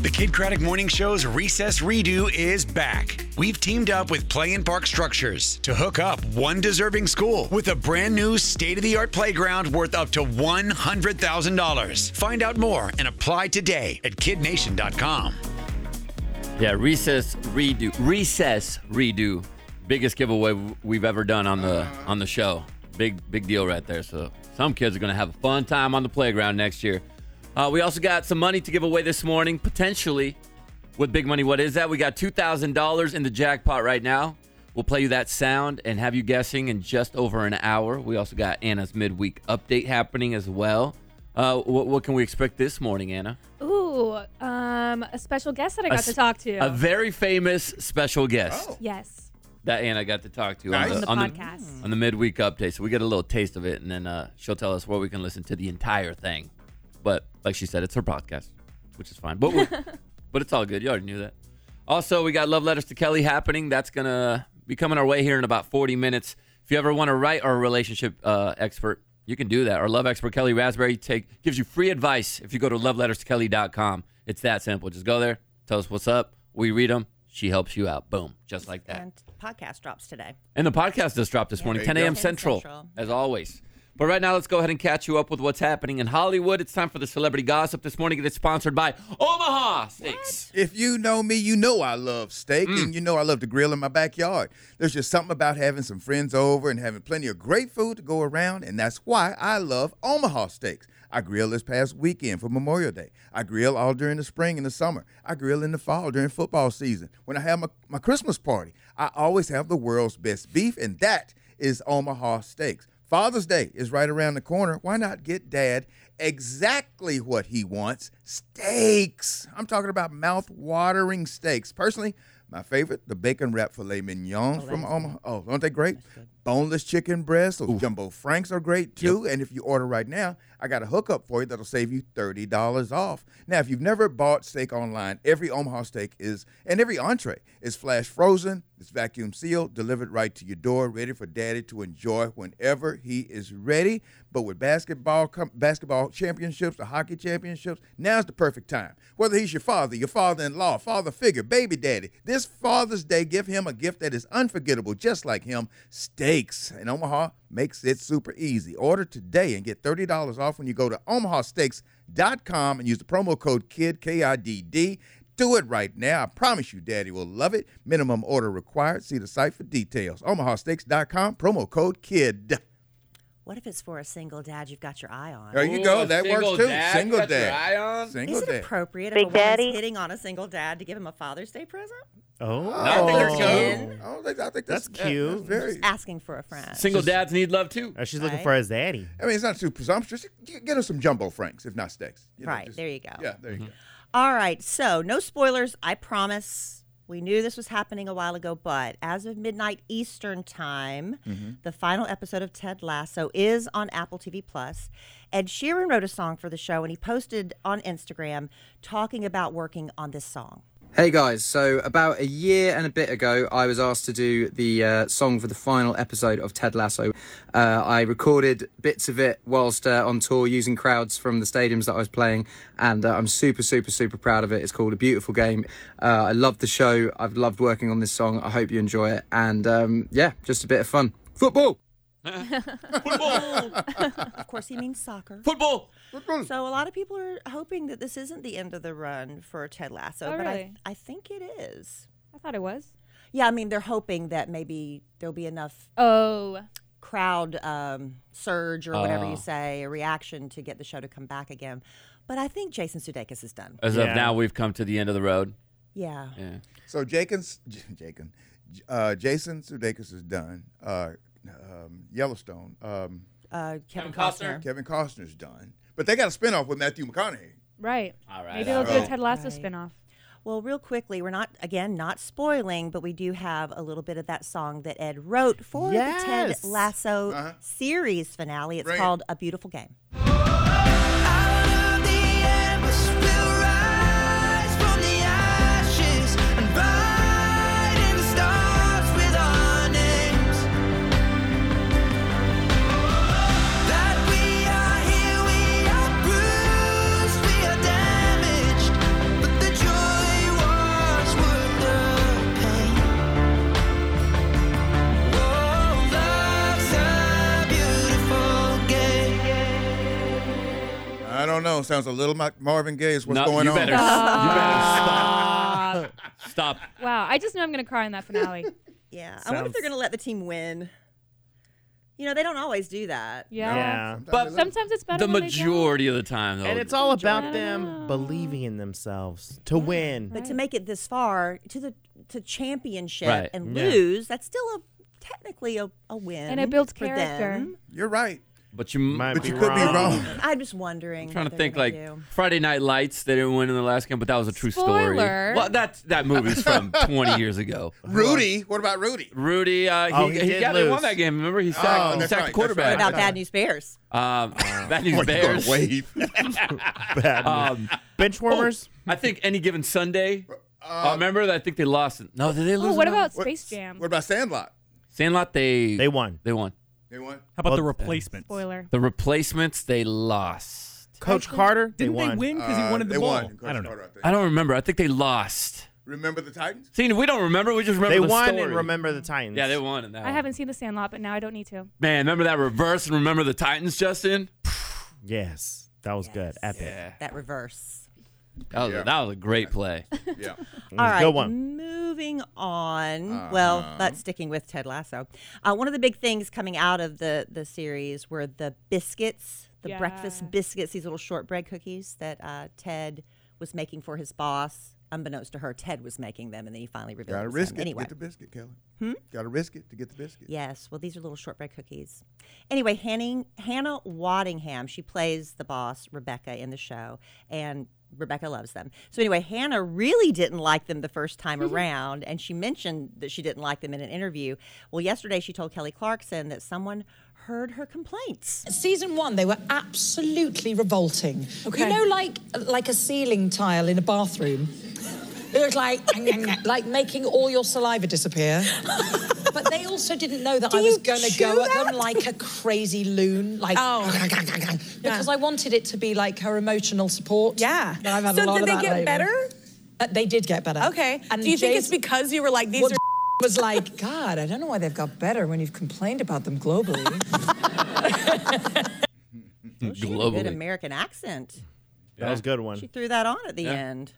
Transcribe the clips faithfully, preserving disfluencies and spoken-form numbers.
The Kid Craddock Morning Show's Recess Redo is back. We've teamed up with Play and Park Structures to hook up one deserving school with a brand new state-of-the-art playground worth up to one hundred thousand dollars. Find out more and apply today at kid nation dot com. Yeah, Recess Redo. Recess Redo. Biggest giveaway we've ever done on the on the show. Big, big deal right there. So some kids are going to have a fun time on the playground next year. Uh, we also got some money to give away this morning, potentially, with Big Money. What is that? We got two thousand dollars in the jackpot right now. We'll play you that sound and have you guessing in just over an hour. We also got Anna's midweek update happening as well. Uh, what, what can we expect this morning, Anna? Ooh, um, a special guest that I got a, to talk to. A very famous special guest. Oh. Yes. That Anna got to talk to Nice. on, the, on the on podcast. The, on the midweek update. So we get a little taste of it, and then uh, she'll tell us where we can listen to the entire thing. But like she said, it's her podcast, which is fine. But we're, but it's all good. You already knew that. Also, we got Love Letters to Kelly happening. That's going to be coming our way here in about forty minutes. If you ever want to write our relationship uh, expert, you can do that. Our love expert, Kelly Raspberry, take gives you free advice if you go to love letters to kelly dot com. It's that simple. Just go there, tell us what's up. We read them. She helps you out. Boom. Just like that. And podcast drops today. And the podcast just dropped this Yeah. morning, There you ten a.m. go. Central, Central. as always. But right now, let's go ahead and catch you up with what's happening in Hollywood. It's time for the Celebrity Gossip this morning. It's sponsored by Omaha Steaks. If you know me, you know I love steak, Mm. and you know I love to grill in my backyard. There's just something about having some friends over and having plenty of great food to go around, and that's why I love Omaha Steaks. I grilled this past weekend for Memorial Day. I grill all during the spring and the summer. I grill in the fall during football season. When I have my, my Christmas party, I always have the world's best beef, and that is Omaha Steaks. Father's Day is right around the corner. Why not get Dad exactly what he wants? Steaks. I'm talking about mouth-watering steaks. Personally, my favorite, the bacon wrap filet mignons Oh, from that's Omaha. Oh, aren't they great? Boneless chicken breasts. Those jumbo franks are great too. And if you order right now, I got a hookup for you that'll save you thirty dollars off. Now, if you've never bought steak online, every Omaha steak is, and every entree is flash frozen. It's vacuum sealed, delivered right to your door, ready for Daddy to enjoy whenever he is ready. But with basketball, com- basketball championships, or hockey championships, now's the perfect time. Whether he's your father, your father-in-law, father figure, baby daddy, this Father's Day, give him a gift that is unforgettable, just like him, steaks. And Omaha makes it super easy. Order today and get thirty dollars off when you go to omaha steaks dot com and use the promo code KIDD, K I D D. Do it right now. I promise you Daddy will love it. Minimum order required. See the site for details. omaha steaks dot com, promo code KIDD. What if it's for a single dad you've got your eye on? There you Ooh, go. a That single works too. dad Single got your dad. eye on? Single Is it dad. appropriate if Big a woman's Daddy? hitting on a single dad to give him a Father's Day present? Oh, I think They're so. in. I don't think, I think that's, That's cute. That's very. Just asking for a friend. Single dads need love, too. Uh, she's looking Right. for his daddy. I mean, it's not too presumptuous. Get her some jumbo franks, if not steaks. You know, Right, just- there you go. Yeah, there you go. All right, so no spoilers, I promise. We knew this was happening a while ago, but as of midnight Eastern time, Mm-hmm. the final episode of Ted Lasso is on Apple T V Plus. Ed Sheeran wrote a song for the show, and he posted on Instagram talking about working on this song. Hey guys, so about a year and a bit ago, I was asked to do the uh, song for the final episode of Ted Lasso. Uh, I recorded bits of it whilst uh, on tour using crowds from the stadiums that I was playing, and uh, I'm super, super, super proud of it. It's called A Beautiful Game. Uh, I love the show. I've loved working on this song. I hope you enjoy it. And um, yeah, just a bit of fun. Football! Football! Of course, he means soccer. Football! So a lot of people are hoping that this isn't the end of the run for Ted Lasso, Oh, but really? I, I think it is. I thought it was. Yeah, I mean, they're hoping that maybe there'll be enough Oh, crowd um, surge or whatever Oh. you say, a reaction to get the show to come back again. But I think Jason Sudeikis is done. As Yeah. of now, we've come to the end of the road. Yeah. Yeah. So Jacon's, Jacon, uh, Jason Sudeikis is done. Uh, um, Yellowstone. Um, Uh, Kevin, Kevin Costner. Costner. Kevin Costner's done. But they got a spinoff with Matthew McConaughey. right. All right. Maybe they'll do right. a Ted Lasso Right. spinoff. Well, real quickly, we're not, again, not spoiling, but we do have a little bit of that song that Ed wrote for the Yes. Ted Lasso Uh-huh. series finale. It's Bring it. called A Beautiful Game. That we are here, we are bruised, we are damaged, but the joy song sounds a little like Marvin Gaye's What's No, Going you On. better, you better stop. Stop. Wow, I just know I'm going to cry in that finale. Yeah. I wonder if they're going to let the team win. You know, they don't always do that. Yeah. Yeah. But Sometimes it's better the when they don't. majority of the time, though. And it's all about I don't them know. believing in themselves to win. But to make it this far to the to championship Right. and Yeah. lose, that's still a technically a, a win. And it builds for character. them. You're right. But you Might But be you could be wrong. I'm just wondering. I'm trying what to they're think gonna like do. Friday Night Lights. They didn't win in the last game, but that was a true story. Spoiler. Well, that's that movie's from twenty years ago. Rudy. What about Rudy? Rudy, uh, Oh, he, he did yeah, they won lose. that game. Remember, he sacked, Oh, he that's sacked right, the quarterback. that's What about right. Bad News Bears? Um, Bad News Bears. Wave. Bad. Um, Benchwarmers? I think any given Sunday. Uh, remember that? I think they lost. it. No, did they lose? Oh, what it? about What- Space Jam? What about Sandlot? Sandlot? They They won. They won. They won. How about Well, the replacements? Spoiler. The replacements. They lost. Coach Carter? Didn't they, won. win because he Uh, wanted the they ball? won. I don't know. Carter, think. I don't remember. I think they lost. Remember the Titans? See, we don't remember. We just remember They the won story. and remember the Titans. Yeah, they won in that. I one. haven't seen The Sandlot, but now I don't need to. Man, remember that reverse and remember the Titans, Justin? Yes. That was good. Epic. Yeah. That reverse. That was, Yeah. a, that was a great play. Yeah. It was All a right, good one. moving on. Well, but sticking with Ted Lasso, uh, one of the big things coming out of the the series were the biscuits, the Yeah. breakfast biscuits, these little shortbread cookies that uh, Ted was making for his boss. Unbeknownst to her, Ted was making them, and then he finally revealed Gotta it was risk him. it Anyway, to get the biscuit, Kelly. Hmm? Gotta risk it to get the biscuit. yes. Well, these are little shortbread cookies. Anyway, Hanning, Hannah Waddingham, she plays the boss, Rebecca, in the show, and Rebecca loves them. So anyway, Hannah really didn't like them the first time around, and she mentioned that she didn't like them in an interview. Well, yesterday she told Kelly Clarkson that someone heard her complaints. Season one, they were absolutely revolting. Okay. You know, like like a ceiling tile in a bathroom. It was like like making all your saliva disappear. But they also didn't know that Do I was you going to chew go at that? them like a crazy loon, like Oh. because I wanted it to be like her emotional support. Yeah. But I've had So a lot did of they that get lately. better? Uh, they did get better. Okay. And Do you think it's Jason- because you were like, these Well, are was like, God, I don't know why they've got better when you've complained about them globally. Well, she had a Globally. good American accent. That was a good one. She threw that on at the Yeah. end.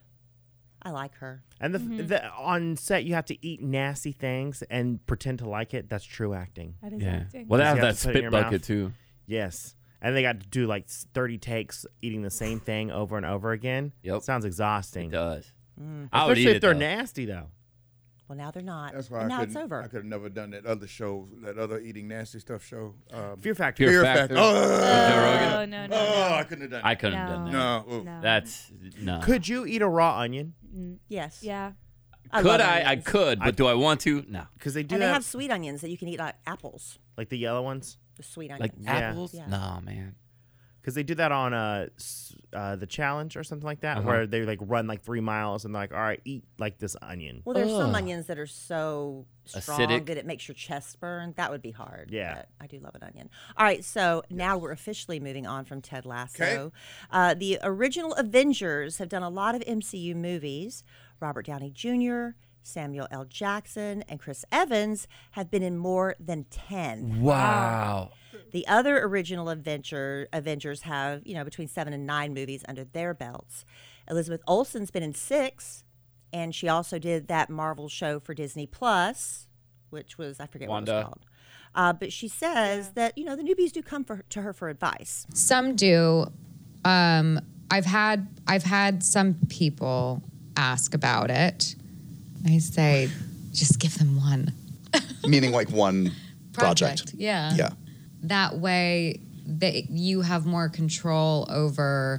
I like her. And the, Mm-hmm. the on set, you have to eat nasty things and pretend to like it. That's true acting. That is Yeah. acting. Well, they have You have that to put it in spit your bucket mouth. too. Yes. And they got to do like thirty takes eating the same thing over and over again. Yep. Sounds exhausting. It does. I would Especially eat if it, they're though. nasty, though. Well, now they're not. That's why and I now it's couldn't. over. I could have never done that other show, that other eating nasty stuff show. Um, Fear Factor. Fear Fear Factor. Factor. Oh, Joe Rogan. Oh, no, no, oh, no. I couldn't have done I that. couldn't have No. done that. No. ooh. No. That's no. Could you eat a raw onion? Yes. Yeah. I could love I? I onions. could, but do I want to? No. Because they do And they that, have sweet onions that you can eat like apples. like the yellow ones. The sweet Like onions. Yeah. apples? Yeah. No, man. Because they do that on uh, s- uh, the challenge or something like that, Uh-huh. where they like run like three miles and they're like, all right, eat like this onion. Well, there's some Ugh. onions that are so strong Acidic. that it makes your chest burn. That would be hard. Yeah. But I do love an onion. All right, so now we're officially moving on from Ted Lasso. Okay. Uh, the original Avengers have done a lot of M C U movies. Robert Downey Junior, Samuel L. Jackson, and Chris Evans have been in more than ten. Wow. The other original Avenger, Avengers have, you know, between seven and nine movies under their belts. Elizabeth Olsen's been in six, and she also did that Marvel show for Disney Plus, which was, I forget what it Wanda. was called. Uh, but she says that, you know, the newbies do come for, to her for advice. Some do. Um, I've had I've had some people ask about it. I say, just give them one Meaning like one project. Yeah. Yeah. That way, that you have more control over.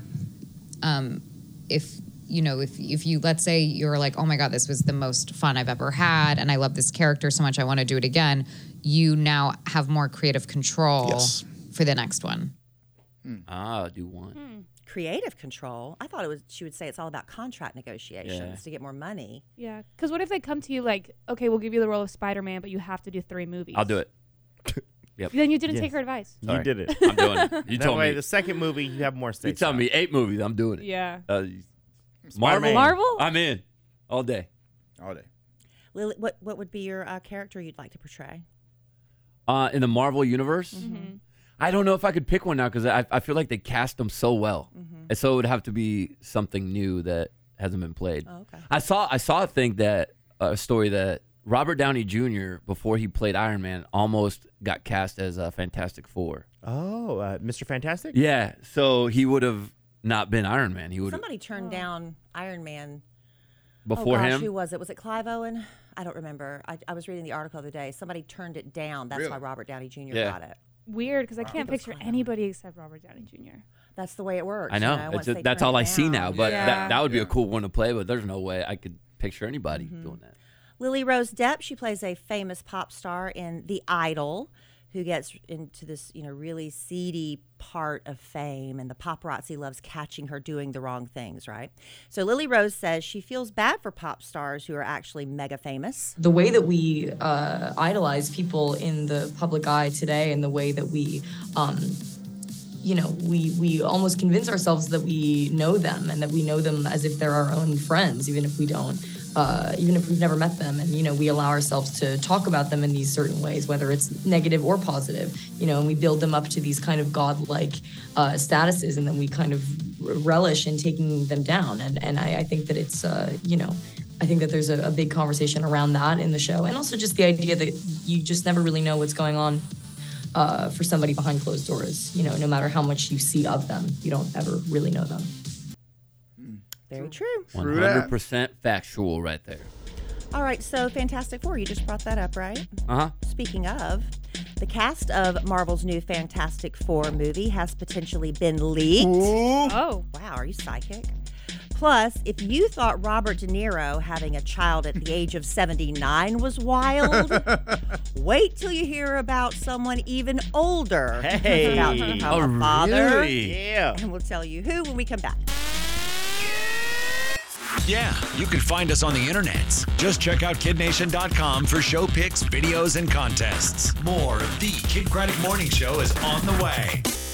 Um, if you know, if if you let's say you're like, oh my god, this was the most fun I've ever had, and I love this character so much, I want to do it again. You now have more creative control Yes. for the next one. Ah, do one. Creative control. I thought it was. She would say it's all about contract negotiations Yeah. to get more money. Yeah. Because what if they come to you like, okay, we'll give you the role of Spider-Man, but you have to do three movies? I'll do it. Then you didn't Yes. take her advice. You Sorry. did it. I'm doing it. You that told way, me. the second movie, you have more You stakes. tell me eight movies. I'm doing it. Yeah. Uh, Marvel. Spider-Man. Marvel? I'm in all day. All day. Lily, what what would be your uh, character you'd like to portray? Uh, in the Marvel universe, Mm-hmm. I don't know if I could pick one now because I, I feel like they cast them so well. Mm-hmm. And so it would have to be something new that hasn't been played. Oh, okay. I saw I saw a thing that a story that Robert Downey Junior before he played Iron Man almost got cast as a Fantastic Four. Oh, uh, Mister Fantastic? Yeah, so he would have not been Iron Man. He would Somebody turned down Iron Man. before oh, gosh, him. Who was it? Was it Clive Owen? I don't remember. I, I was reading the article the other day. Somebody turned it down. That's Really? why Robert Downey Junior Yeah. got it. Weird, because I can't That's picture fine. anybody except Robert Downey Junior That's the way it works. I know. You know? It's Once just- they that's turn all it I see down. now. But Yeah. that, that would be Yeah. a cool one to play. But there's no way I could picture anybody Mm-hmm. doing that. Lily Rose Depp, she plays a famous pop star in The Idol, who gets into this, you know, really seedy part of fame, and the paparazzi loves catching her doing the wrong things, right? So Lily Rose says she feels bad for pop stars who are actually mega famous. The way that we uh, idolize people in the public eye today, and the way that we, um, you know, we we almost convince ourselves that we know them and that we know them as if they're our own friends, even if we don't. Uh, even if we've never met them, and you know, we allow ourselves to talk about them in these certain ways, whether it's negative or positive, you know, and we build them up to these kind of godlike uh, statuses, and then we kind of relish in taking them down. And and I, I think that it's, uh, you know, I think that there's a, a big conversation around that in the show, and also just the idea that you just never really know what's going on uh, for somebody behind closed doors. You know, no matter how much you see of them, you don't ever really know them. Very true. one hundred percent factual right there. All right, so Fantastic Four, you just brought that up, right? Uh-huh. Speaking of, the cast of Marvel's new Fantastic Four movie has potentially been leaked. Oh. Wow, are you psychic? Plus, if you thought Robert De Niro having a child at the age of seventy-nine was wild, wait till you hear about someone even older Hey. who's about to become Oh, a father. really? Yeah. And we'll tell you who when we come back. Yeah, you can find us on the internet. Just check out kid nation dot com for show pics, videos, and contests. More of the Kid Craddock Morning Show is on the way.